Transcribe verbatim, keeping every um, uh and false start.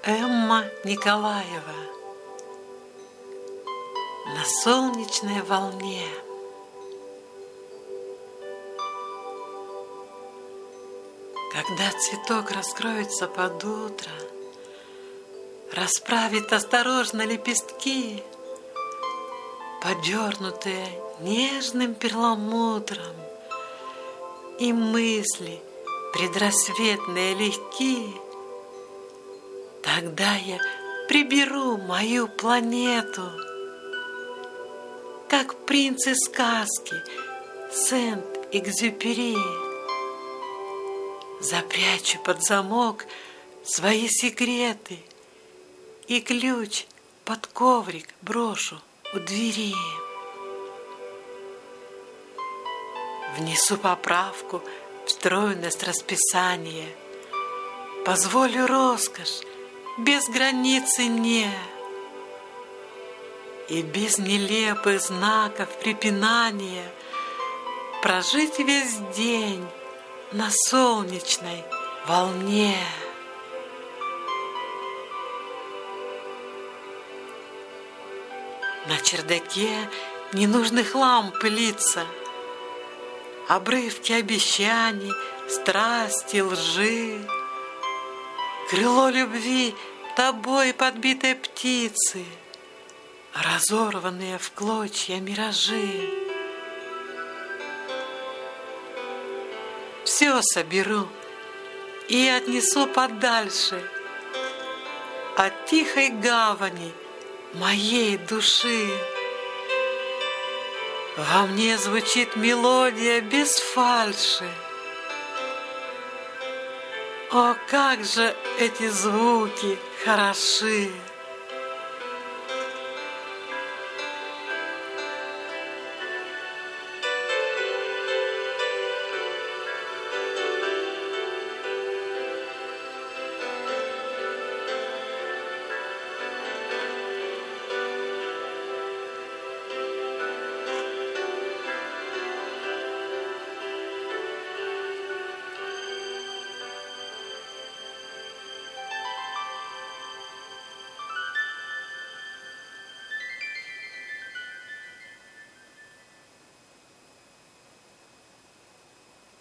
Эмма Николаева. На солнечной волне. Когда цветок раскроется под утро, расправит осторожно лепестки, подернутые нежным перламутром, и мысли предрассветные легки, тогда я приберу мою планету, как принц из сказки Сент-Экзюпери. Запрячу под замок свои секреты и ключ под коврик брошу у двери. Внесу поправку в стройность расписания, позволю роскошь без границы не и без нелепых знаков препинания прожить весь день на солнечной волне. На чердаке ненужных ламп пылится, обрывки обещаний, страсти, лжи, крыло любви тобой подбитой птицы, разорванные в клочья миражи. Все соберу и отнесу подальше от тихой гавани моей души. Во мне звучит мелодия без фальши. О, как же эти звуки хороши!